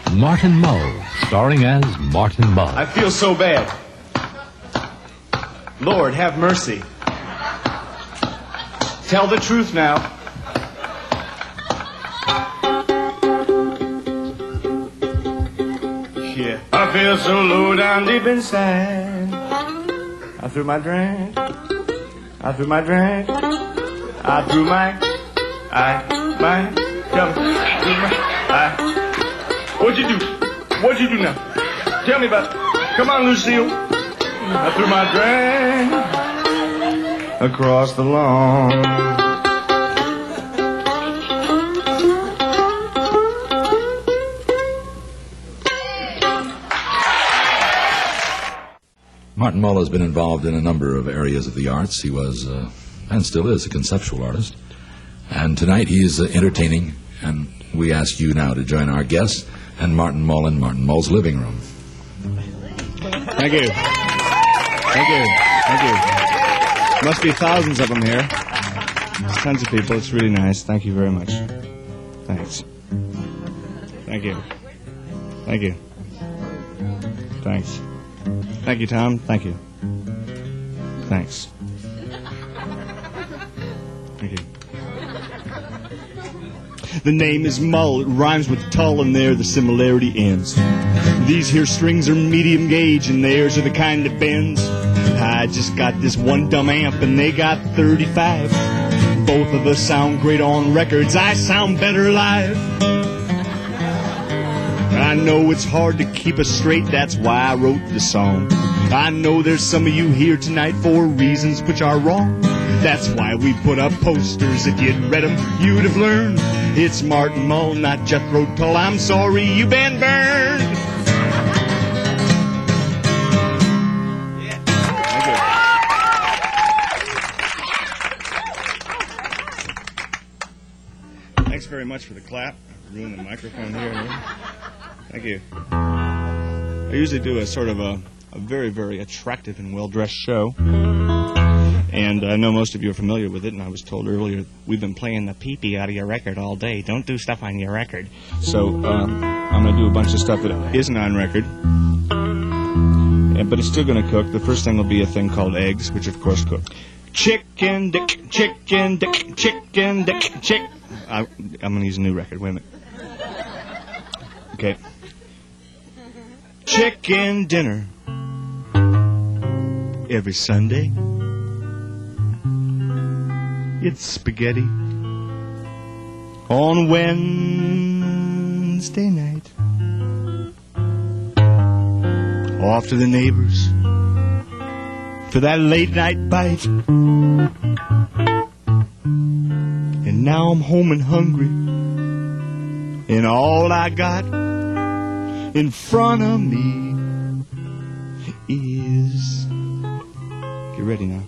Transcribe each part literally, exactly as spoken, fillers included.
Martin Mull, starring as Martin Mull. I feel so bad. Lord, have mercy. Tell the truth now. Yeah. I feel so low down deep inside. I threw my drink. I threw my drink. I threw my. I. My. Tell me. I. What'd you do? What'd you do now? Tell me about it. Come on, Lucille. I threw my drink across the lawn. Martin Mull has been involved in a number of areas of the arts. He was, uh, and still is, a conceptual artist. And tonight he is uh, entertaining, and we ask you now to join our guests and Martin Mull in Martin Mull's living room. Thank you. Thank you. Thank you. Must be thousands of them here. There's tons of people. It's really nice. Thank you very much. Thanks. Thank you. Thank you. Thanks. Thank you, Tom. Thank you. Thanks. Thank you. The name is Mull. It rhymes with tull, and there the similarity ends. These here strings are medium gauge, and theirs are the kind that bends. I just got this one dumb amp, and they got thirty-five. Both of us sound great on records. I sound better live. I know it's hard to keep us straight, that's why I wrote the song. I know there's some of you here tonight for reasons which are wrong. That's why we put up posters. If you'd read them, you'd have learned. It's Martin Mull, not Jethro Tull. I'm sorry you've been burned. Yeah. Thank you. Thanks very much for the clap. I ruined the microphone here. Thank you. I usually do a sort of a, a very, very attractive and well-dressed show. And I know most of you are familiar with it, and I was told earlier we've been playing the pee-pee out of your record all day. Don't do stuff on your record. So um, I'm going to do a bunch of stuff that isn't on record, and, but it's still going to cook. The first thing will be a thing called eggs, which of course cook. Chicken dick, chicken dick, chicken dick, chick. I, I'm going to use a new record. Wait a minute. Okay. Chicken dinner every Sunday. It's spaghetti on Wednesday night. Off to the neighbors for that late night bite. And now I'm home and hungry, and all I got in front of me is... Get ready now.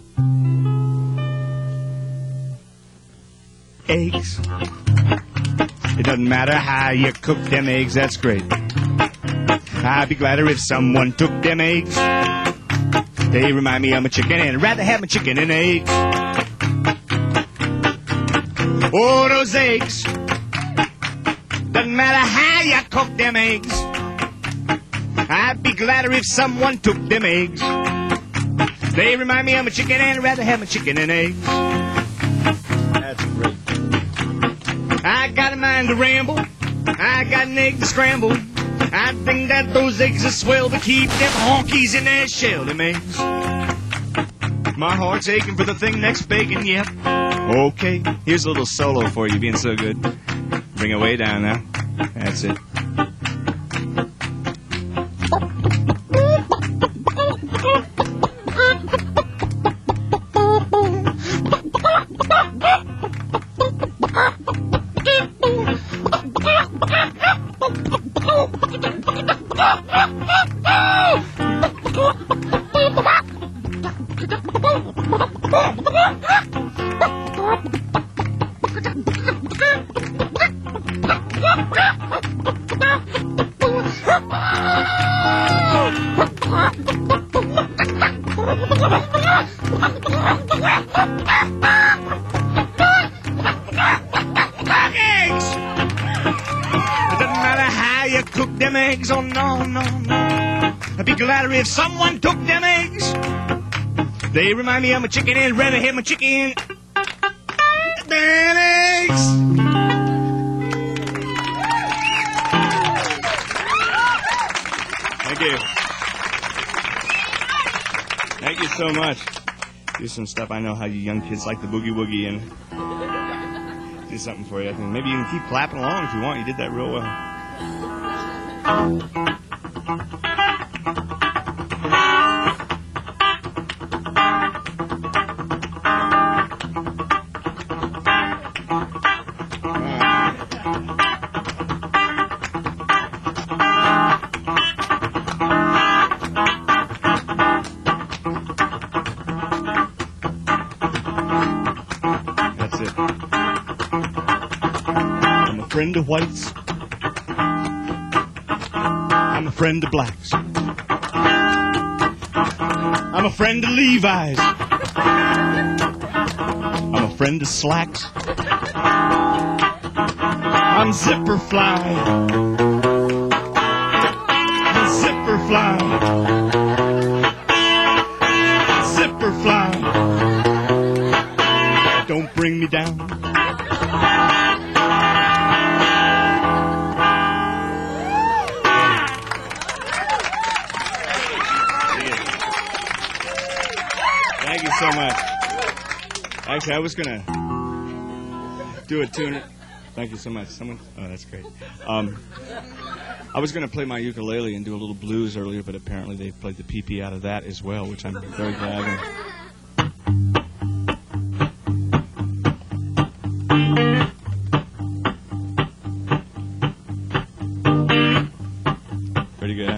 Eggs. It doesn't matter how you cook them eggs, that's great. I'd be gladder if someone took them eggs. They remind me of a chicken, and I'd rather have my chicken and eggs. Oh, those eggs. Doesn't matter how you cook them eggs. I'd be gladder if someone took them eggs. They remind me of a chicken, and I'd rather have my chicken and eggs. That's great. I got a mind to ramble. I got an egg to scramble. I think that those eggs are swell to keep them honkies in their shell, them eggs. My heart's aching for the thing next bacon, yep. Okay, here's a little solo for you, being so good. Bring it way down now. That's it. you cook them eggs. Oh, no, no, no. I'd be gladder if someone took them eggs. They remind me of my chicken and rather have my chicken than eggs. Thank you. Thank you so much. Do some stuff. I know how you young kids like the boogie woogie, and do something for you. I think maybe you can keep clapping along if you want. You did that real well. Friend of whites, I'm a friend of blacks, I'm a friend of Levi's, I'm a friend of slacks, I'm zipper fly, I'm zipper fly, zipper fly, don't bring me down. Thank you so much. Actually, I was going to do a tune. Thank you so much. Someone? Oh, that's great. Um, I was going to play my ukulele and do a little blues earlier, but apparently they played the pee-pee out of that as well, which I'm very glad of. Pretty good, huh?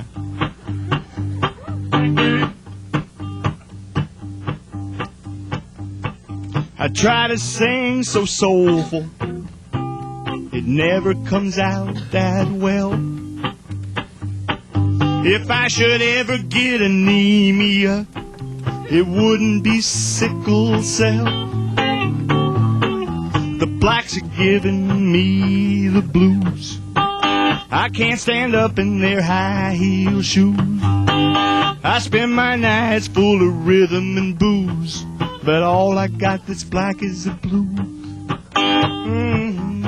I try to sing so soulful, it never comes out that well. If I should ever get anemia, it wouldn't be sickle cell. The blacks are giving me the blues. I can't stand up in their high heel shoes. I spend my nights full of rhythm and booze, but all I got that's black is the blues. Mm-hmm.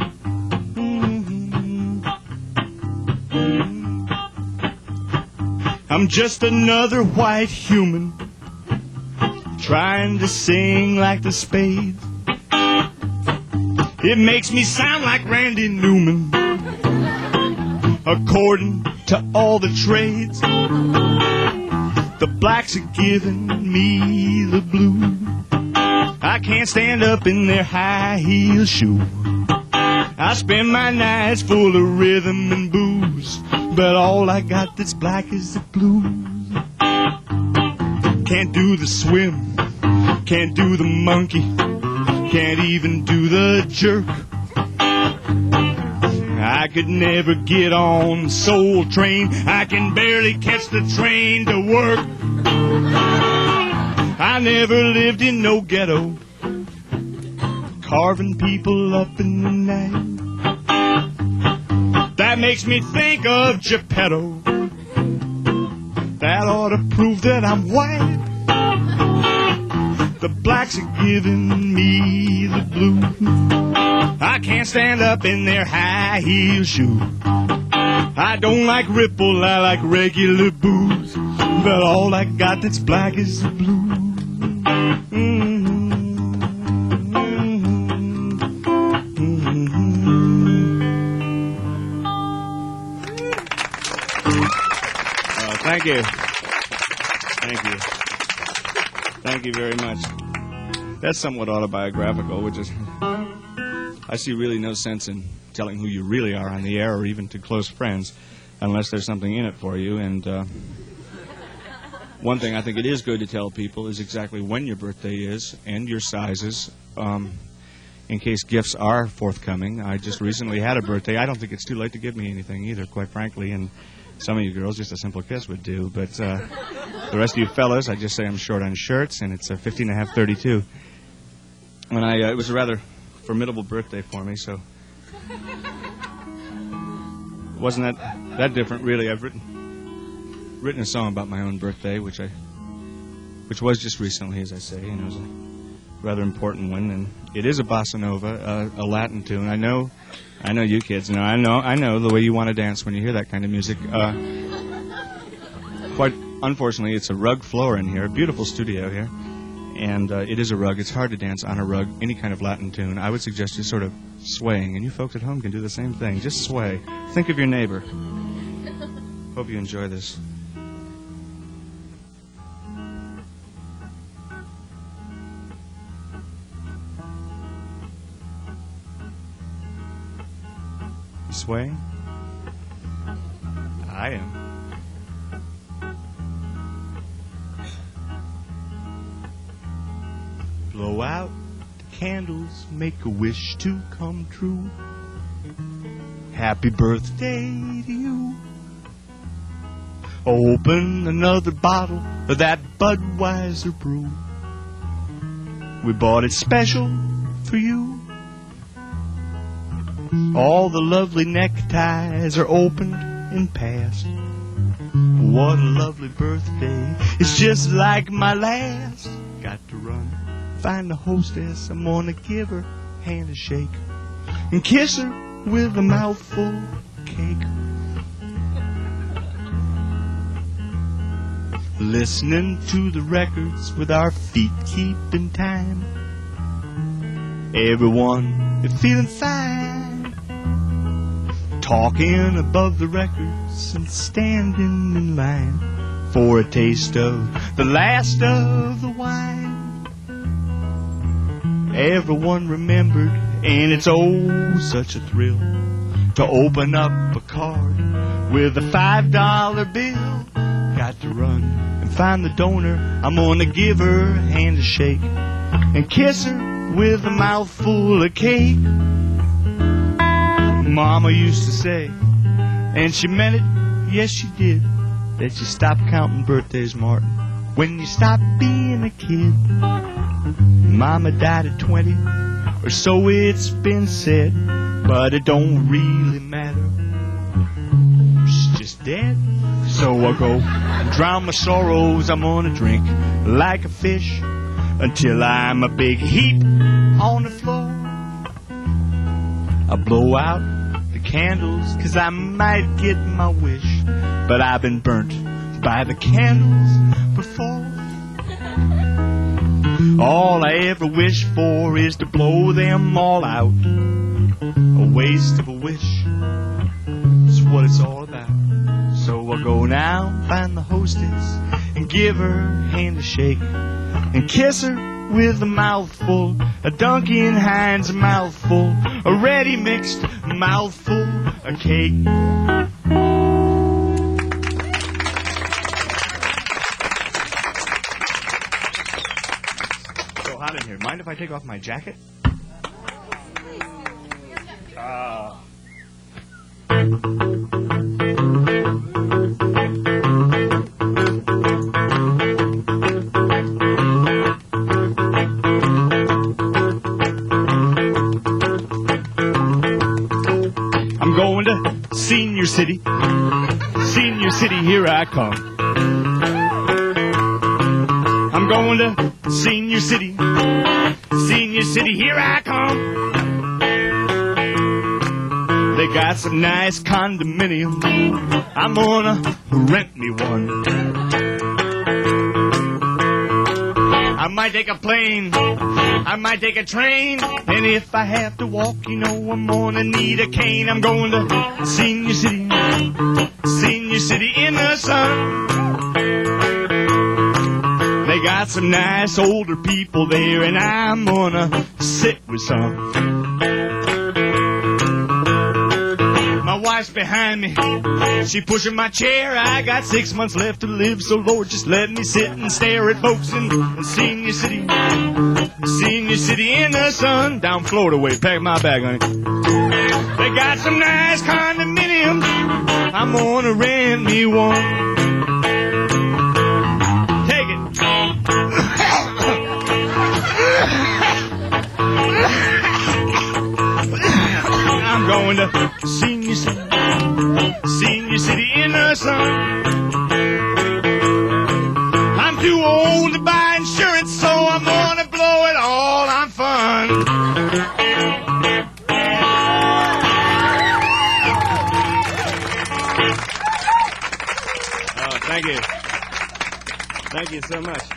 Mm-hmm. I'm just another white human trying to sing like the Spades. It makes me sound like Randy Newman, according to all the trades. The blacks are giving me the blues. I can't stand up in their high heel shoes. I spend my nights full of rhythm and booze, but all I got that's black is the blues. Can't do the swim, can't do the monkey, can't even do the jerk. I could never get on the soul train. I can barely catch the train to work. I never lived in no ghetto, carving people up in the night. That makes me think of Geppetto. That ought to prove that I'm white. The blacks are giving me the blues. I can't stand up in their high heel shoes. I don't like Ripple, I like regular booze, but all I got that's black is the blues. Mm-hmm. Mm-hmm. Oh, thank you. Thank you. Thank you very much. That's somewhat autobiographical, which is... I see really no sense in telling who you really are on the air or even to close friends unless there's something in it for you. And uh, one thing I think it is good to tell people is exactly when your birthday is and your sizes, um, in case gifts are forthcoming. I just recently had a birthday. I don't think it's too late to give me anything either, quite frankly. And some of you girls, just a simple kiss would do. But uh, the rest of you fellas, I just say I'm short on shirts, and it's uh, fifteen and a half, thirty-two. And I, uh, it was a rather formidable birthday for me, so wasn't that that different, really. I've written written a song about my own birthday, which I which was just recently, as I say, and it was a rather important one. And it is a bossa nova, uh, a Latin tune. I know, I know you kids know. I know, I know the way you want to dance when you hear that kind of music. Uh, quite unfortunately, it's a rug floor in here, a beautiful studio here. And uh, it is a rug. It's hard to dance on a rug, any kind of Latin tune. I would suggest just sort of swaying, and you folks at home can do the same thing. Just sway. Think of your neighbor. Hope you enjoy this. You swaying? I am. Blow out the candles, make a wish to come true. Happy birthday to you. Open another bottle of that Budweiser brew. We bought it special for you. All the lovely neckties are opened and passed. What a lovely birthday. It's just like my last. Got to run. Find the hostess, I'm gonna give her hand a shake and kiss her with a mouthful of cake. Listening to the records with our feet keeping time. Everyone is feeling fine. Talking above the records and standing in line for a taste of the last of the wine. Everyone remembered, and it's oh such a thrill to open up a card with a five dollar bill. Got to run and find the donor. I'm gonna give her a hand to shake and kiss her with a mouthful of cake. Mama used to say, and she meant it, yes she did, that you stop counting birthdays, Martin, when you stop being a kid. Mama died at twenty, or so it's been said, but it don't really matter. She's just dead. So I go drown my sorrows. I'm gonna drink like a fish until I'm a big heap on the floor. I blow out the candles, cause I might get my wish, but I've been burnt by the candles before. All I ever wish for is to blow them all out. A waste of a wish is what it's all about. So I go now, find the hostess, and give her a hand to shake, and kiss her with a mouthful, a Duncan Hines mouthful, a ready mixed mouthful of cake. Hot in here. Mind if I take off my jacket? Uh. I'm going to Senior City. Senior City, here I come. I'm going to Senior City. Senior City, here I come. They got some nice condominiums. I'm gonna rent me one. I might take a plane, I might take a train, and if I have to walk, you know I'm gonna need a cane. I'm going to Senior City, Senior City in the sun. They got some nice older people there, and I'm gonna sit with some. My wife's behind me, she pushing my chair. I got six months left to live, so Lord, just let me sit and stare at folks in, in Senior City. Senior City in the sun. Down Florida way, pack my bag, honey. They got some nice condominiums. I'm gonna rent me one. I'm going to Senior City. city in the sun. I'm too old to buy insurance, so I'm gonna blow it all on fun. Oh, thank you. Thank you so much.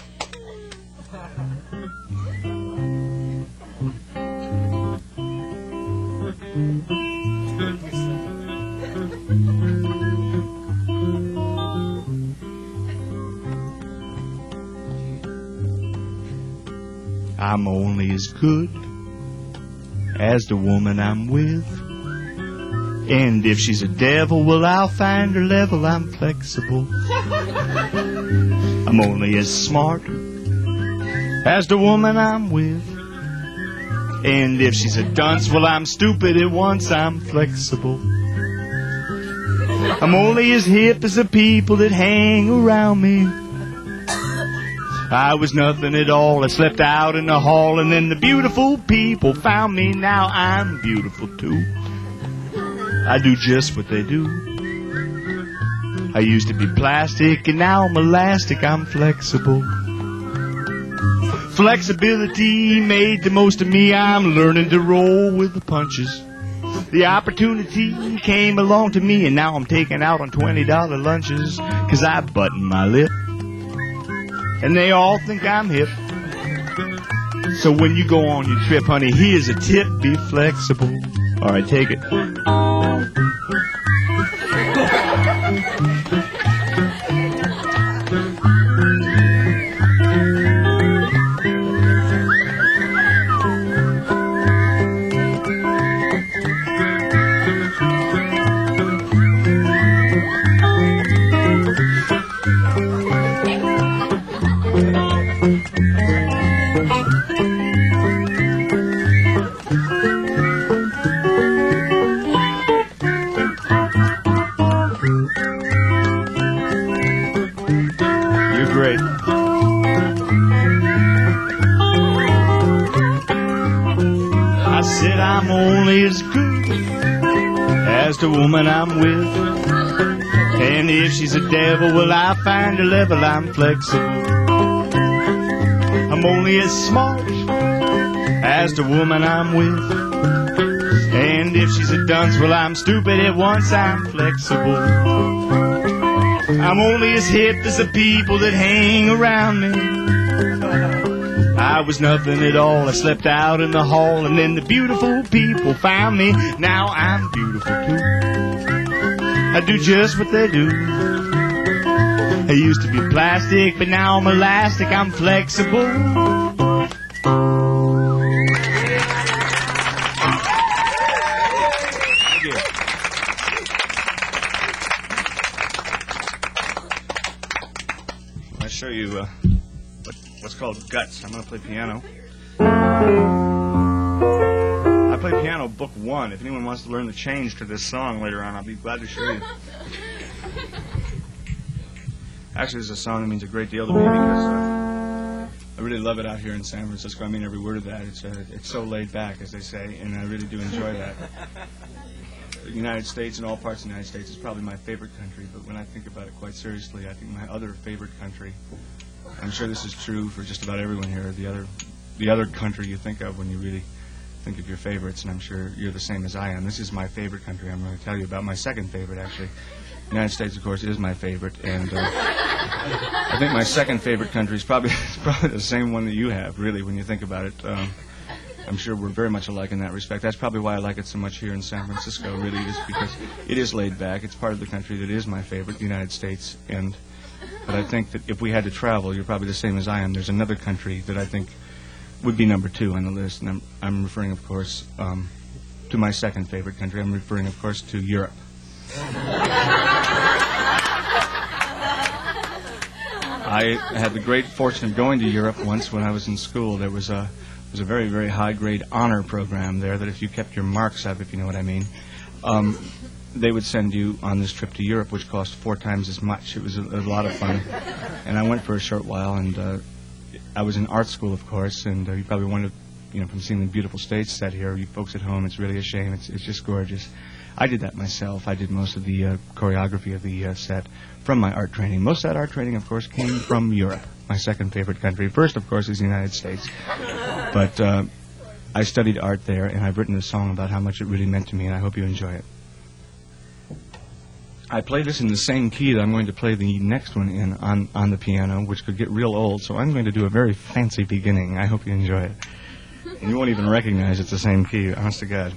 I'm only as good as the woman I'm with. And if she's a devil, well, I'll find her level. I'm flexible. I'm only as smart as the woman I'm with. And if she's a dunce, well, I'm stupid at once. I'm flexible. I'm only as hip as the people that hang around me. I was nothing at all. I slept out in the hall, and then the beautiful people found me. Now I'm beautiful too. I do just what they do. I used to be plastic, and now I'm elastic. I'm flexible. Flexibility made the most of me. I'm learning to roll with the punches. The opportunity came along to me, and now I'm taking out on twenty dollar lunches, 'cause I button my lip. And they all think I'm hip. So when you go on your trip, honey, here's a tip. Be flexible. All right, take it. I'm only as good as the woman I'm with. And if she's a devil, well, I find her level. I'm flexible. I'm only as smart as the woman I'm with. And if she's a dunce, well, I'm stupid at once. I'm flexible. I'm only as hip as the people that hang around me. I was nothing at all. I slept out in the hall, and then the beautiful people found me. Now I'm beautiful too. I do just what they do. I used to be plastic, but now I'm elastic. I'm flexible. Thank you. I'll show you uh, what, what's called guts. I'm going to play piano. I play piano book one. If anyone wants to learn the change to this song later on, I'll be glad to show you. Actually, this is a song that means a great deal to me because uh, I really love it out here in San Francisco. I mean every word of that. It's uh, it's so laid back, as they say, and I really do enjoy that. The United States and all parts of the United States is probably my favorite country, but when I think about it quite seriously, I think my other favorite country, I'm sure this is true for just about everyone here, the other, the other country you think of when you really think of your favorites, and I'm sure you're the same as I am. This is my favorite country. I'm going to tell you about my second favorite, actually. The United States, of course, is my favorite, and uh, I think my second favorite country is probably, is probably the same one that you have, really, when you think about it. Um, I'm sure we're very much alike in that respect. That's probably why I like it so much here in San Francisco, really, is because it is laid back. It's part of the country that is my favorite, the United States, and but I think that if we had to travel, you're probably the same as I am. There's another country that I think would be number two on the list, and I'm, I'm referring, of course, um, to my second favorite country. I'm referring, of course, to Europe. I had the great fortune of going to Europe once when I was in school. There was a, was a very, very high-grade honor program there that if you kept your marks up, if you know what I mean, um, they would send you on this trip to Europe, which cost four times as much. It was a, a lot of fun. And I went for a short while, and uh, I was in art school, of course, and uh, you probably wondered, you know, from seeing the beautiful stage set here, you folks at home, it's really a shame. It's, it's just gorgeous. I did that myself. I did most of the uh, choreography of the uh, set from my art training. Most of that art training, of course, came from Europe, my second favorite country. First, of course, is the United States. But uh, I studied art there, and I've written a song about how much it really meant to me, and I hope you enjoy it. I play this in the same key that I'm going to play the next one in on, on the piano, which could get real old, so I'm going to do a very fancy beginning. I hope you enjoy it. And you won't even recognize it's the same key, honest to God.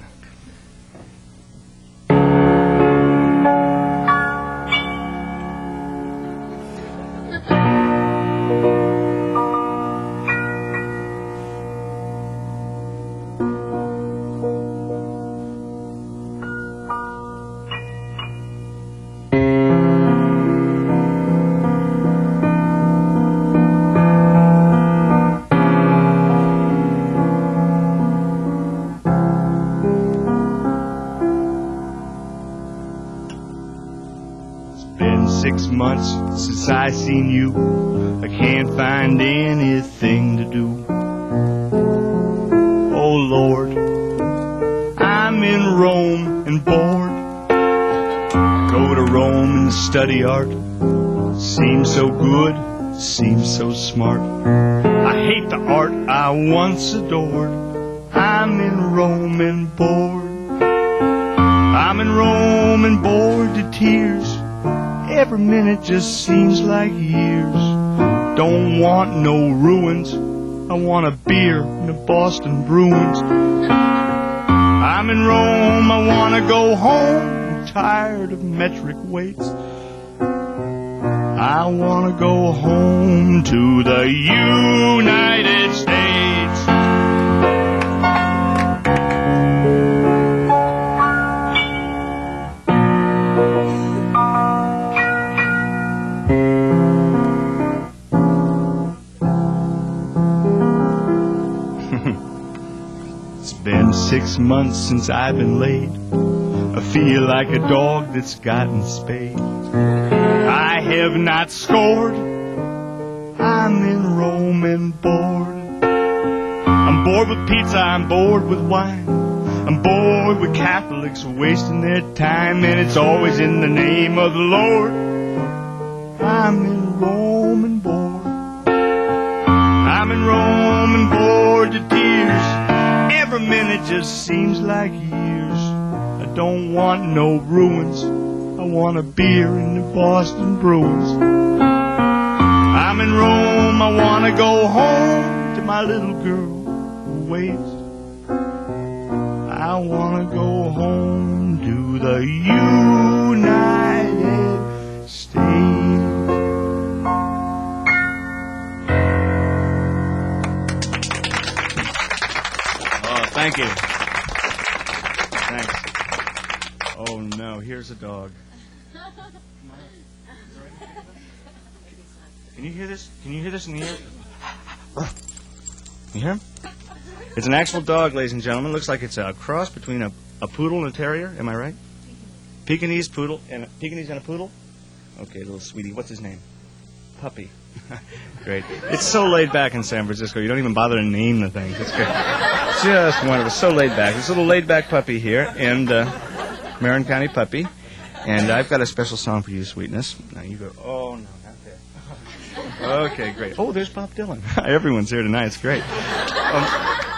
Six months since I seen you, I can't find anything to do. Oh Lord, I'm in Rome and bored. Go to Rome and study art. Seems so good, seems so smart. I hate the art I once adored. I'm in Rome and bored. I'm in Rome and bored to tears. Every minute just seems like years. Don't want no ruins. I want a beer in the Boston Bruins. I'm in Rome, I want to go home. I'm tired of metric weights. I want to go home to the United States. Been six months since I've been laid. I feel like a dog that's gotten spayed. I have not scored. I'm in Rome and bored. I'm bored with pizza, I'm bored with wine. I'm bored with Catholics wasting their time, and it's always in the name of the Lord. I'm in Rome and bored. I'm in Rome and bored to tears. Every minute just seems like years. I don't want no ruins. I want a beer in the Boston Bruins. I'm in Rome, I want to go home to my little girl who waits. I want to go home to the United States. Thank you. Thanks. Oh no, here's a dog. Can you hear this? Can you hear this in the air? You hear him? It's an actual dog, ladies and gentlemen. Looks like it's a cross between a, a poodle and a terrier. Am I right? Pekingese poodle and a Pekingese and a poodle? Okay, little sweetie. What's his name? Puppy. Great. It's so laid back in San Francisco. You don't even bother to name the things. It's great. Just wonderful. So laid back. This little laid back puppy here, and uh, Marin County puppy. And I've got a special song for you, sweetness. Now you go. Oh no, not there. Okay, great. Oh, there's Bob Dylan. Everyone's here tonight. It's great. Um,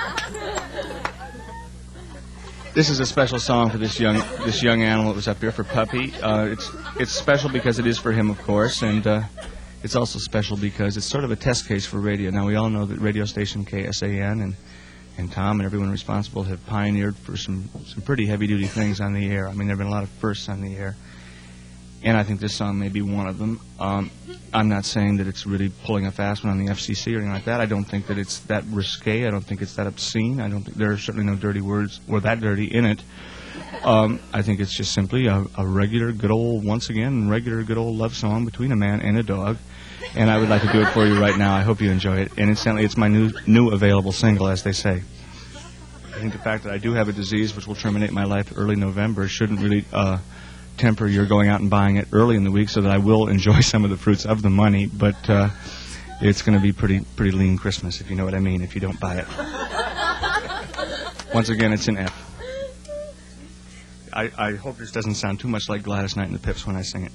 This is a special song for this young this young animal that was up here, for Puppy. Uh, it's it's special because it is for him, of course, and uh, it's also special because it's sort of a test case for radio. Now, we all know that radio station K S A N and, and Tom and everyone responsible have pioneered for some, some pretty heavy-duty things on the air. I mean, there have been a lot of firsts on the air, and I think this song may be one of them. Um, I'm not saying that it's really pulling a fast one on the F C C or anything like that. I don't think that it's that risque. I don't think it's that obscene. I don't think there are certainly no dirty words or that dirty in it. Um, I think it's just simply a, a regular, good old, once again, regular, good old love song between a man and a dog. And I would like to do it for you right now. I hope you enjoy it. And incidentally, it's my new, new available single, as they say. I think the fact that I do have a disease which will terminate my life early November shouldn't really uh, temper your going out and buying it early in the week, so that I will enjoy some of the fruits of the money. But uh, it's going to be pretty, pretty lean Christmas, if you know what I mean, if you don't buy it. Once again, it's in F. I, I hope this doesn't sound too much like Gladys Knight and the Pips when I sing it.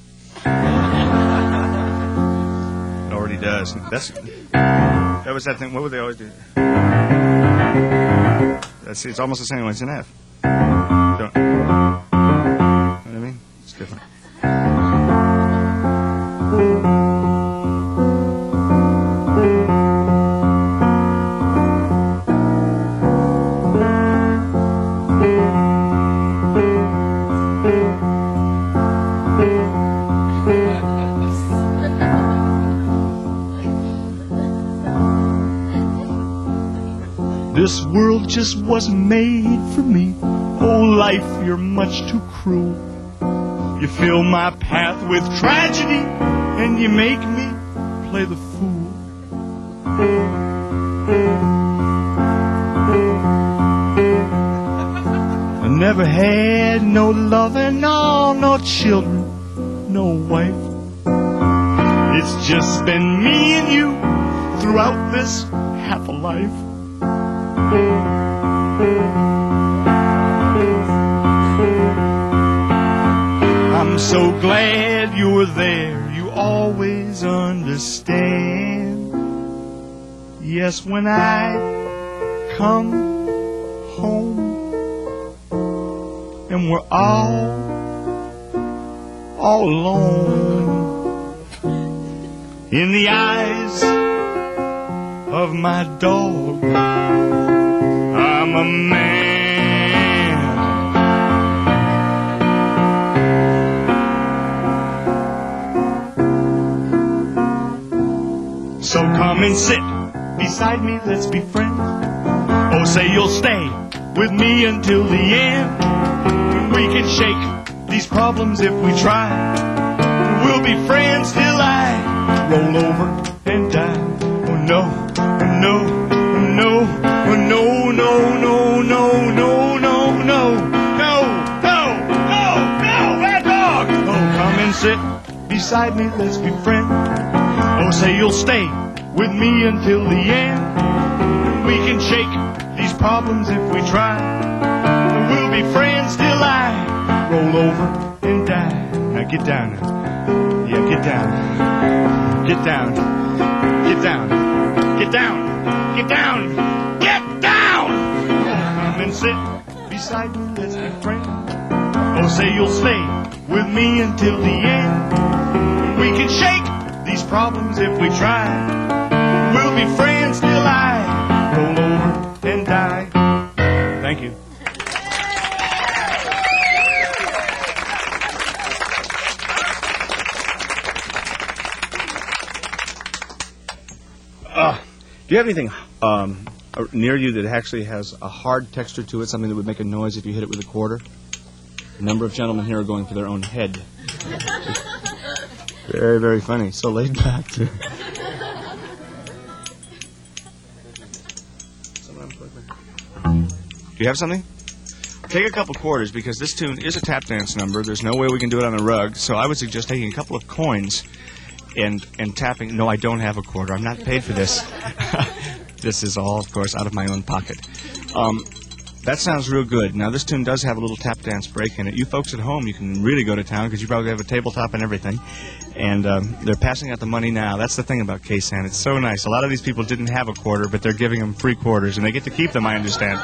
It already does. That's that was that thing. What would they always do? That's it's almost the same when it's in F. Don't, you know what I mean? It's different. This world just wasn't made for me. Oh, life, you're much too cruel. You fill my path with tragedy, and you make me play the fool. I never had no loving, no, no children, no wife. It's just been me and you throughout this half a life. I'm so glad you're there. You always understand. Yes, when I come home and we're all, all alone, in the eyes of my dog, I'm a man. So come and sit beside me, let's be friends. Oh, say you'll stay with me until the end. We can shake these problems if we try. We'll be friends till I roll over and die. Oh no, oh no, oh no, oh no, no, no, no, no, no, no, no, no, no, no, bad dog. Oh, come and sit beside me, let's be friends. Oh, say you'll stay with me until the end. We can shake these problems if we try. We'll be friends till I roll over and die. Now get down now. Yeah, get down. Get down. Get down. Get down. Get down. Get down. Come and sit beside me, let's be friends. Oh, say you'll stay with me until the end. We can shake these problems if we try. We'll be friends till I roll over and die. Thank you. Uh, do you have anything um, near you that actually has a hard texture to it, something that would make a noise if you hit it with a quarter? A number of gentlemen here are going for their own head. Very, very funny. So laid back, too. Do you have something? Take a couple quarters, because this tune is a tap dance number. There's no way we can do it on the rug, so I would suggest taking a couple of coins and and tapping. No, I don't have a quarter. I'm not paid for this. This is all, of course, out of my own pocket. Um, that sounds real good. Now, this tune does have a little tap dance break in it. You folks at home, you can really go to town, because you probably have a tabletop and everything. And um, they're passing out the money now. That's the thing about K-San. It's so nice. A lot of these people didn't have a quarter, but they're giving them free quarters, and they get to keep them, I understand.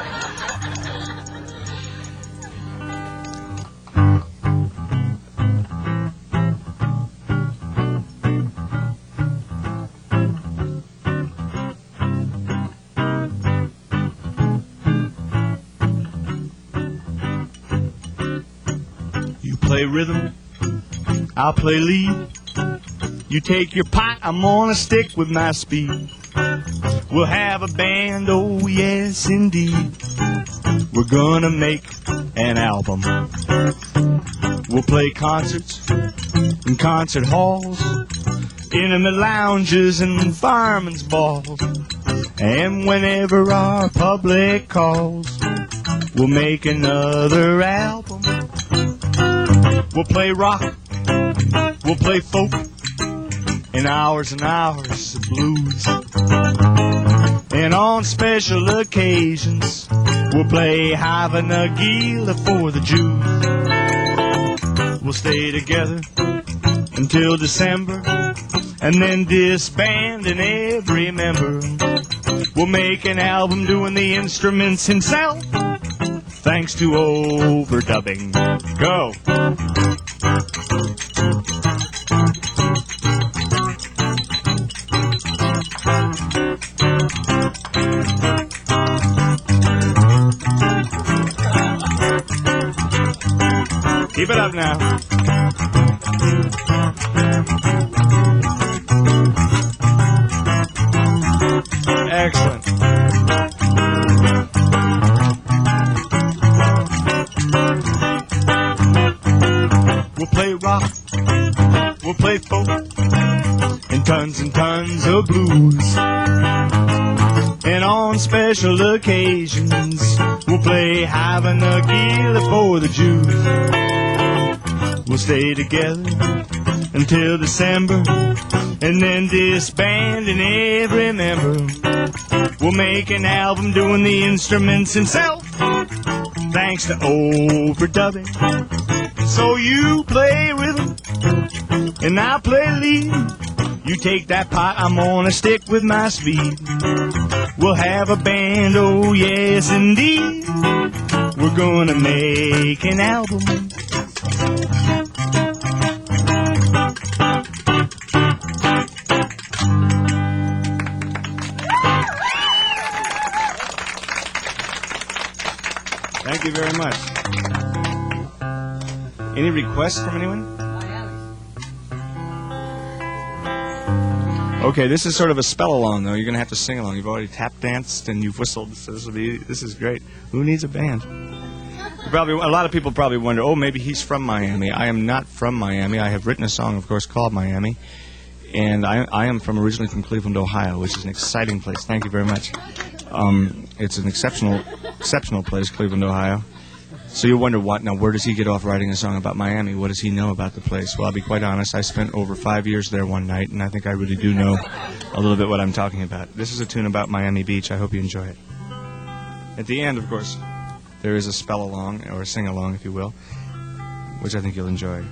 You play rhythm, I'll play lead. You take your pot, I'm gonna stick with my speed. We'll have a band, oh yes indeed. We're gonna make an album. We'll play concerts in concert halls, intimate lounges and firemen's balls. And whenever our public calls, we'll make another album. We'll play rock, we'll play folk, and hours and hours of blues. And on special occasions, we'll play Hava Nagila for the Jews. We'll stay together until December, and then disband in every member. We'll make an album doing the instruments himself, thanks to overdubbing. Go! Keep it up now. Excellent. We'll play rock, we'll play folk, and tons and tons of blues. And on special occasions, we'll play Havana Gila for the Jews. We'll stay together until December, and then disband in every member. We'll make an album doing the instruments himself, thanks to overdubbing. So you play rhythm, and I'll play lead. You take that pot, I'm gonna stick with my speed. We'll have a band, oh yes indeed. We're gonna make an album. Thank you very much. Any requests from anyone? Okay, this is sort of a spell along, though. You're going to have to sing along. You've already tap danced and you've whistled, so this will be. This is great. Who needs a band? You probably, a lot of people probably wonder, oh, maybe he's from Miami. I am not from Miami. I have written a song, of course, called Miami, and I, I am from originally from Cleveland, Ohio, which is an exciting place. Thank you very much. Um, it's an exceptional, exceptional place, Cleveland, Ohio. So you wonder, what now? Where does he get off writing a song about Miami? What does he know about the place? Well, I'll be quite honest. I spent over five years there one night, and I think I really do know a little bit what I'm talking about. This is a tune about Miami Beach. I hope you enjoy it. At the end, of course, there is a spell along, or a sing along, if you will, which I think you'll enjoy.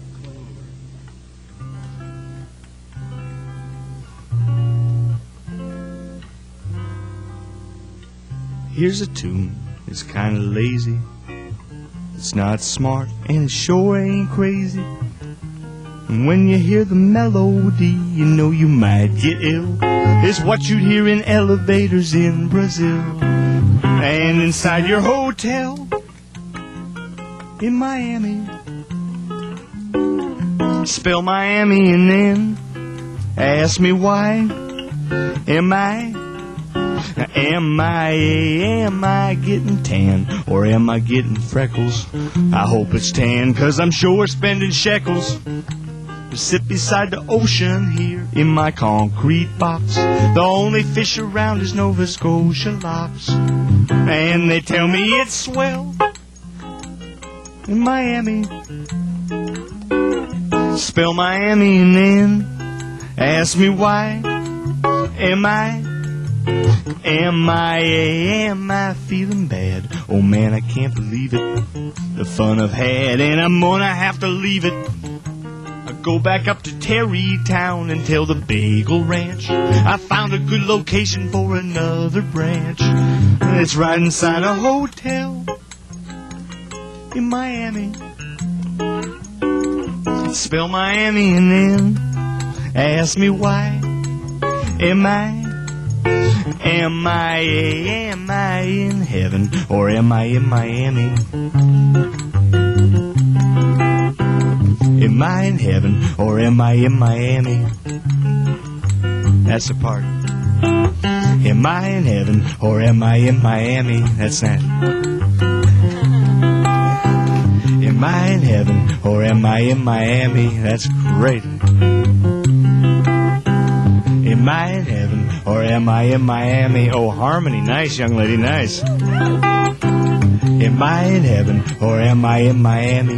Here's a tune. It's kind of lazy. It's not smart, and it sure ain't crazy. And when you hear the melody, you know you might get ill. It's what you'd hear in elevators in Brazil, and inside your hotel in Miami. Spell Miami and then ask me why. Am I Am I, am I getting tan, or am I getting freckles? I hope it's tan, cause I'm sure spending shekels. I sit beside the ocean here in my concrete box. The only fish around is Nova Scotia locks. And they tell me it's swell in Miami. Spell Miami and then ask me why. Am I Am I, am I feeling bad? Oh man, I can't believe it. The fun I've had, and I'm gonna have to leave it. I go back up to Terrytown and tell the Bagel Ranch I found a good location for another branch. It's right inside a hotel in Miami. Spell Miami and then ask me why. Am I Am I, am I in heaven, or am I in Miami? Am I in heaven, or am I in Miami? That's the part. Am I in heaven, or am I in Miami? That's that. Am I in heaven, or am I in Miami? That's great. Am I in heaven, or am I in Miami? Oh, harmony. Nice, young lady, nice. Am I in heaven, or am I in Miami?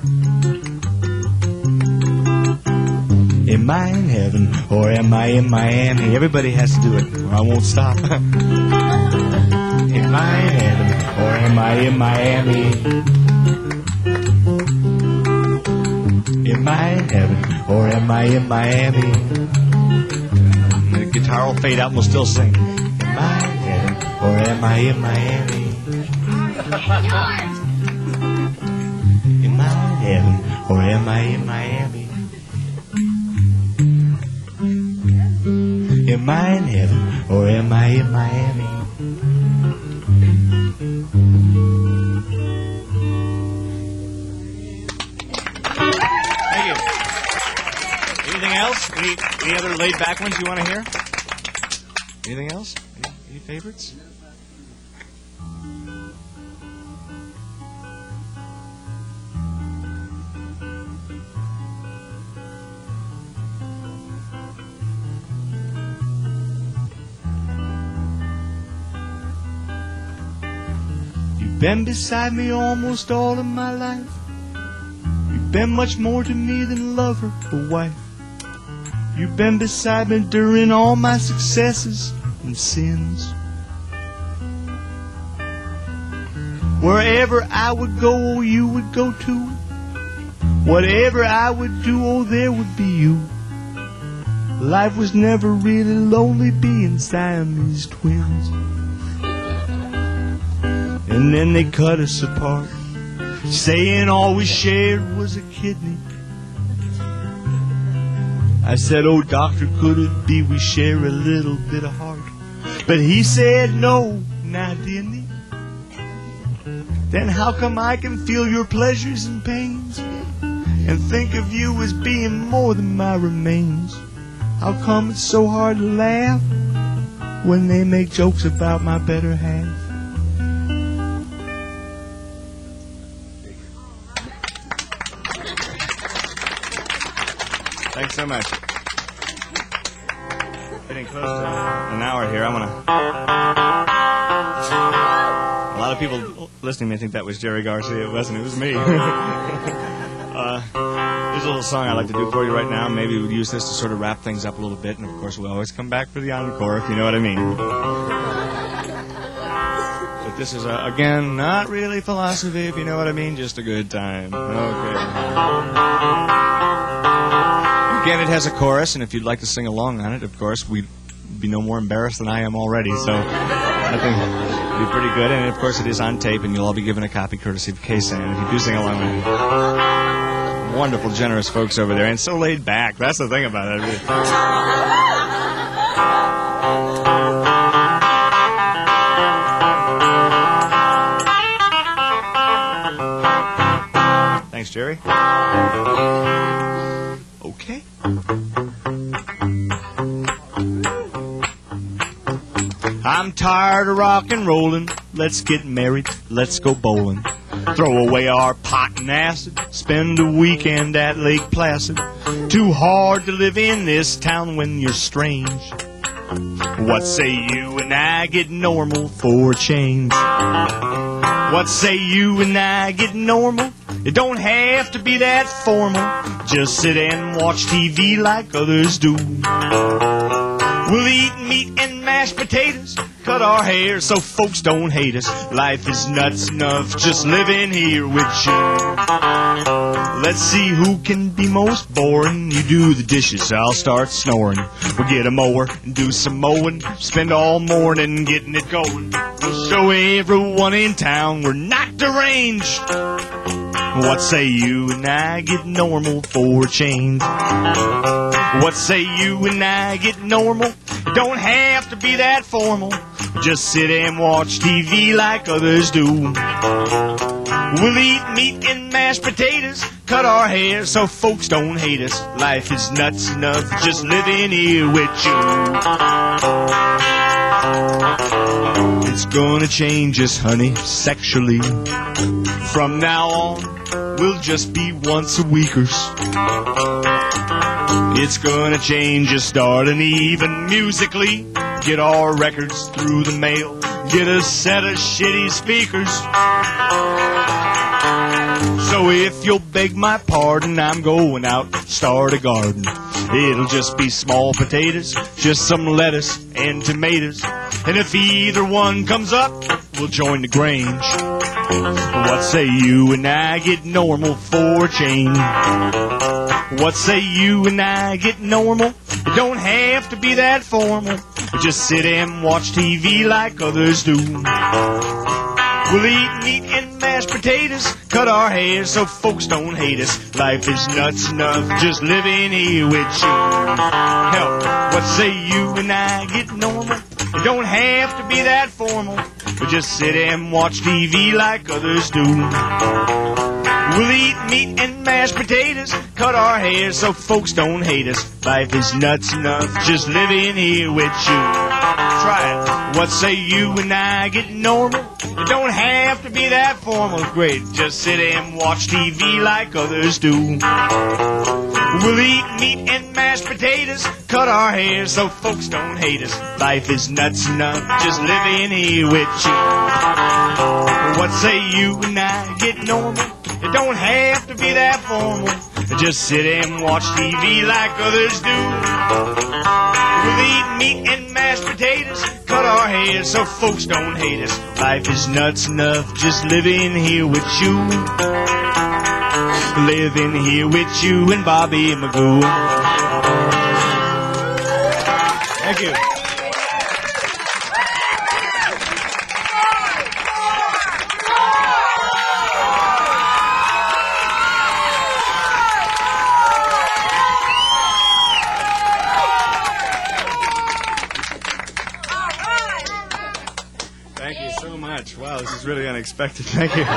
Am I in heaven, or am I in Miami? Everybody has to do it, or I won't stop. Am I in heaven, or am I in Miami? Am I in heaven or am I in Miami? The guitar will fade out and we'll still sing. Am I in heaven or am I in Miami? Am I in heaven or am I in Miami? Am I in heaven or am I in Miami? Thank you. Anything else? Any, any other laid back ones you want to hear? Anything else? Any, any favorites? You've been beside me almost all of my life. You've been much more to me than lover or wife. You've been beside me during all my successes and sins. Wherever I would go, oh, you would go too. Whatever I would do, oh, there would be you. Life was never really lonely being Siamese twins. And then they cut us apart, saying all we shared was a kidney. I said, oh, doctor, could it be we share a little bit of heart? But he said no, now didn't he? Then how come I can feel your pleasures and pains and think of you as being more than my remains? How come it's so hard to laugh when they make jokes about my better half? Thanks so much. Getting close to an hour here. I'm gonna. A lot of people listening may think that was Jerry Garcia. It wasn't. It was me. uh, there's a little song I'd like to do for you right now. Maybe we'll use this to sort of wrap things up a little bit, and of course we'll always come back for the encore, if you know what I mean. But this is uh, again not really philosophy, if you know what I mean. Just a good time. Okay. Again, it has a chorus, and if you'd like to sing along on it, of course, we'd be no more embarrassed than I am already, so I think it'd be pretty good. And, of course, it is on tape, and you'll all be given a copy courtesy of K-San if you do sing along with it. Wonderful, generous folks over there, and so laid back. That's the thing about it. Thanks, Jerry. Okay. I'm tired of rock and rollin'. Let's get married. Let's go bowling. Throw away our pot and acid. Spend a weekend at Lake Placid. Too hard to live in this town when you're strange. What say you and I get normal for a change? What say you and I get normal? It don't have to be that formal. Just sit and watch T V like others do. We'll eat meat and mashed potatoes, cut our hair so folks don't hate us. Life is nuts enough just living here with you. Let's see who can be most boring. You do the dishes, I'll start snoring. We'll get a mower and do some mowing. Spend all morning getting it going. We'll show everyone in town we're not deranged. What say you and I get normal for a change? What say you and I get normal? It don't have to be that formal. Just sit and watch T V like others do. We'll eat meat and mashed potatoes, cut our hair so folks don't hate us. Life is nuts enough just living here with you. It's gonna change us, honey, sexually. From now on, we'll just be once a weekers. It's gonna change us, starting even musically. Get our records through the mail. Get a set of shitty speakers. So if you'll beg my pardon, I'm going out to start a garden. It'll just be small potatoes, just some lettuce and tomatoes. And if either one comes up, we'll join the Grange. What say you and I get normal for a change? What say you and I get normal? It don't have to be that formal. We just sit and watch T V like others do. We'll eat meat and mashed potatoes, cut our hair so folks don't hate us. Life is nuts enough just living here with you. Hell, what say you and I get normal? It don't have to be that formal. We just sit and watch T V like others do. We'll eat meat and mashed potatoes, cut our hair so folks don't hate us. Life is nuts enough just living here with you. Try it. What say you and I get normal? It don't have to be that formal. Great, just sit and watch T V like others do. We'll eat meat and mashed potatoes, cut our hair so folks don't hate us. Life is nuts enough just living here with you. What say you and I get normal? It don't have to be that formal. Just sit and watch T V like others do. We'll eat meat and mashed potatoes, cut our hair so folks don't hate us. Life is nuts enough just living here with you. Living here with you and Bobby Magoo. Thank you. Thank you so much. Wow, this is really unexpected. Thank you.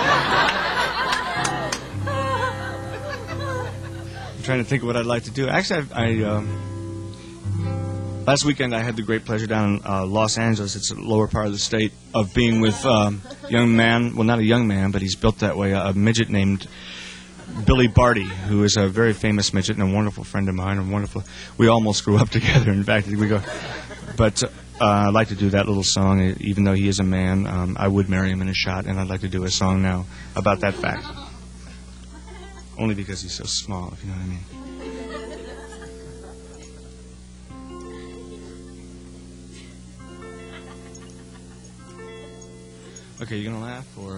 I'm trying to think of what I'd like to do. Actually, I, I um, last weekend I had the great pleasure down in uh, Los Angeles. It's the lower part of the state, of being with um, a young man. Well, not a young man, but he's built that way. A, a midget named Billy Barty, who is a very famous midget and a wonderful friend of mine. And wonderful. We almost grew up together. In fact, we go. But uh, I'd like to do that little song. Even though he is a man, um, I would marry him in a shot, and I'd like to do a song now about that fact. Only because he's so small, if you know what I mean. Okay, you gonna laugh or?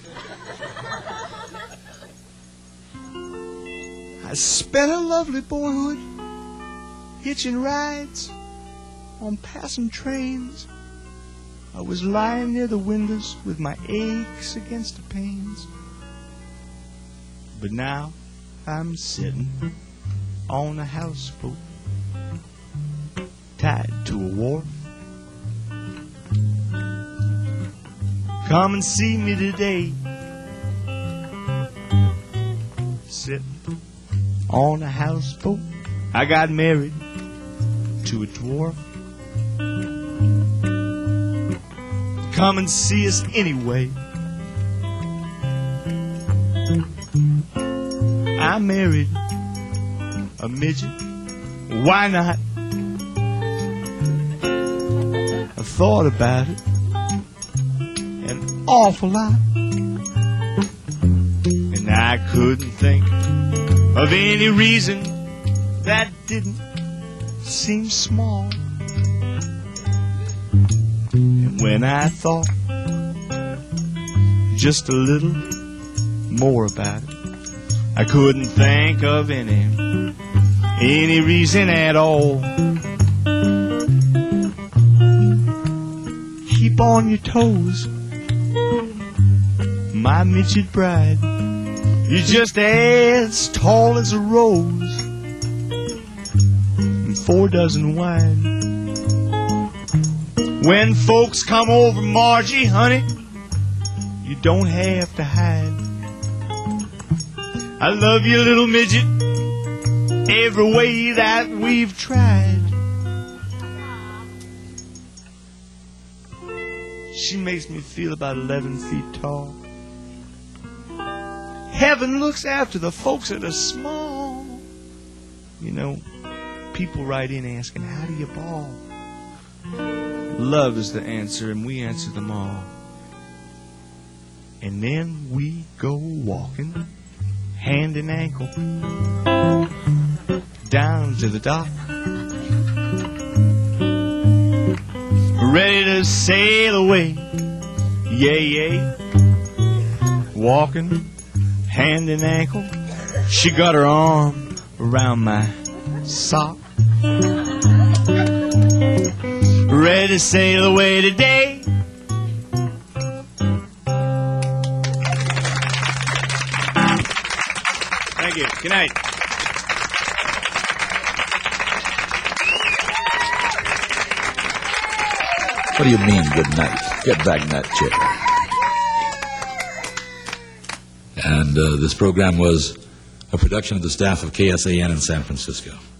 Uh... I spent a lovely boyhood hitching rides on passing trains. I was lying near the windows with my aches against the panes. But now I'm sitting on a houseboat, tied to a wharf. Come and see me today, sitting on a houseboat. I got married to a dwarf. Come and see us anyway. I married a midget. Why not? I thought about it an awful lot, and I couldn't think of any reason that didn't seem small. And when I thought just a little more about it, I couldn't think of any, any reason at all. Keep on your toes, my midget bride. You're just as tall as a rose, and four dozen wide. When folks come over, Margie, honey, you don't have to hide. I love you, little midget, every way that we've tried. She makes me feel about eleven feet tall. Heaven looks after the folks that are small. You know, people write in asking, how do you ball? Love is the answer, and we answer them all. And then we go walking, hand in ankle, down to the dock, ready to sail away. Yay, yay. Walking, hand in ankle, she got her arm around my sock. Ready to sail away today. Thank you. Good night. What do you mean, good night? Get back in that chair. And uh, this program was a production of the staff of K S A N in San Francisco.